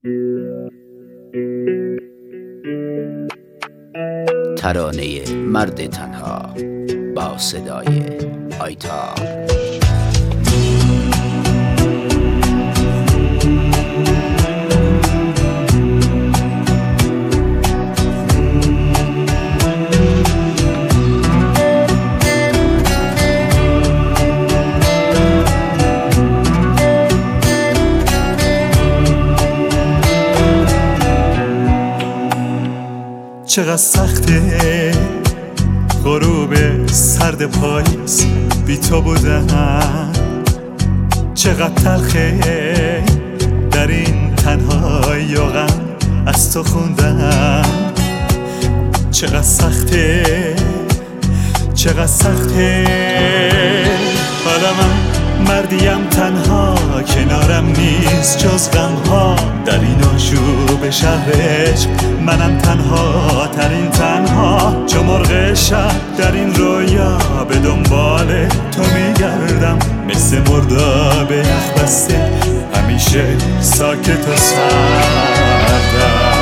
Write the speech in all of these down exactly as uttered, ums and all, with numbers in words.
ترانه مرد تنها با صدای آیتا. چقدر سخته غروب سرد پاییز بی تو بودن، چقدر تلخه در این تنهایی و غم از تو خوندن. چقدر سخته چقدر سخته حالا من مردیم تنها، کنارم نیست جز غم ها. در این آشوب شهرش منم تنها ترین تنها، چو مرغ شب در این رویا به دنبال تو میگردم، مثل مرداب یخ بسته همیشه ساکت و سردم.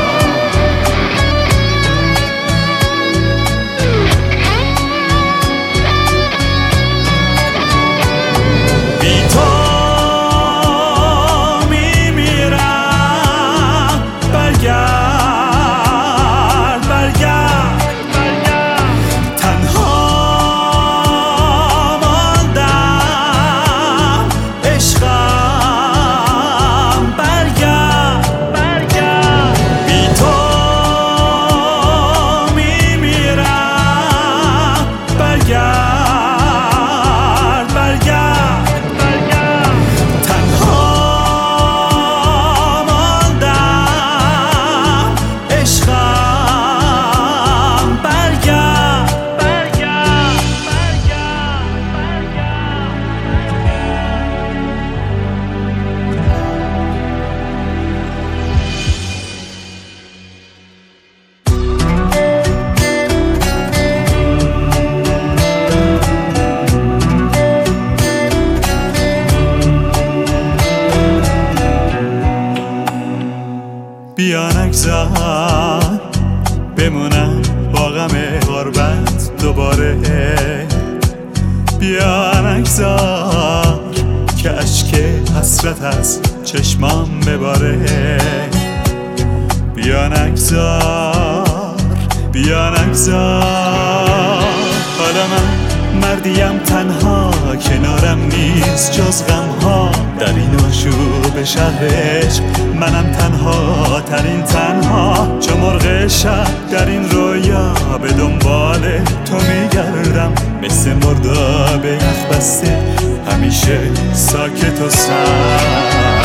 بیا نگذار بمونم با غم غربت دوباره، بیا نگذار که اشک حسرت از چشمام بباره، بیا نگذار بیا نگذار حالا من مردیم تنها، کنارم نیست جز غم ها. در این آشوب شهرش منم تنها ترین تنها، چو مرغ شب در این رویا به دنبال تو میگردم، مثل مرداب یخ بسته همیشه ساکت و سرد.